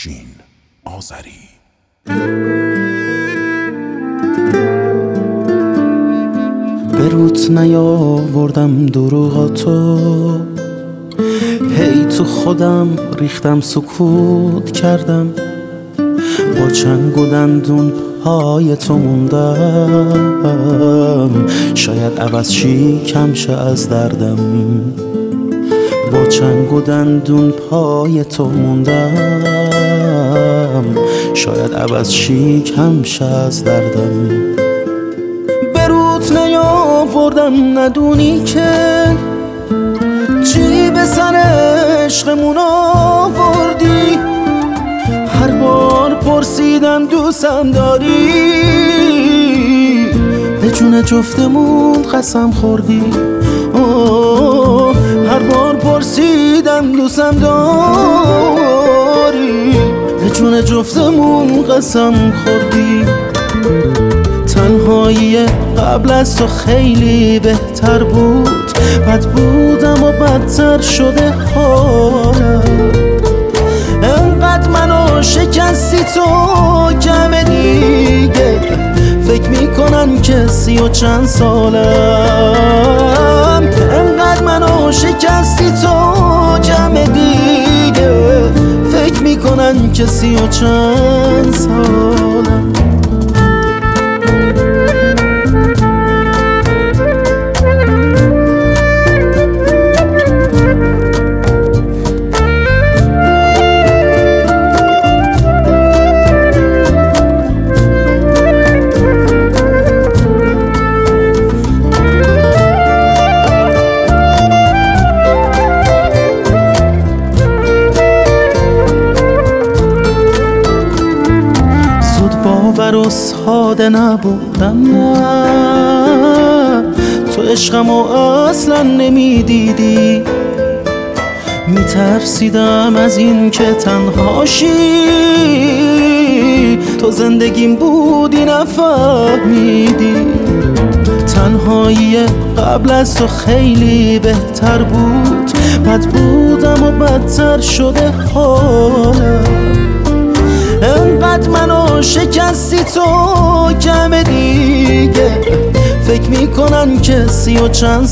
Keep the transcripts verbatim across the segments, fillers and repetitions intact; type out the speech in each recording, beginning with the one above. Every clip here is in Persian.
افشین آذری. به روت نیاوردم دروغاتو، هی تو خودم ریختم سکوت کردم، با چنگ و دندون پای تو موندم، شاید عوض شیکم شه از دردم. با چنگ و دندون پای تو موندم، شاید عوض شیکم شه از دردم. به روت نیاوردم ندونی که چی به سر عشقمون آوردی. هر بار پرسیدم دوستم داری، به جون جفتمون قسم خوردی. اوه هر بار پرسیدم دوستم داری، به جون جفتمون قسم خوردی. تنهایی قبل از تو خیلی بهتر بود، بد بودم و بدتر شده حالم. انقدر منو شکستی تو کم دیگه، فکر میکنن که سی و چند سالم. انقدر منو شکستی تو کم دیگه، فکر میکنن که سی و چند سالم. باور و ساده نبودم، نه تو عشقمو اصلا نمیدیدی. میترسیدم از این که تنهاشی، تو زندگیم بودی نفهمیدی. تنهایی قبل از تو خیلی بهتر بود، بد بودم و بدتر شده حالم. انقدر منو شکستی تو کم دیگه، فکر میکنن که سی و چند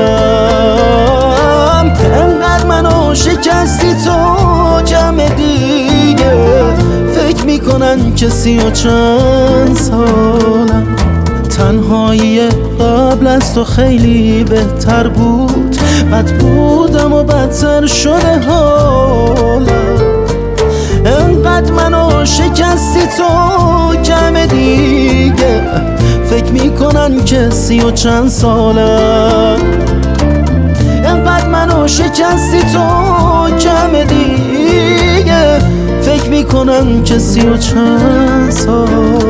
سالم. انقدر منو شکستی تو کم دیگه، فکر میکنن که سی و چند سالم. تنهایی قبل از تو خیلی بهتر بود، بد بودم و بدتر شده حالم. انقدر منو شکستی تو کم دیگه، فکر میکنن که سی و چند سالم. انقدر منو شکستی تو کم دیگه، فکر میکنن که سی و چند سالم.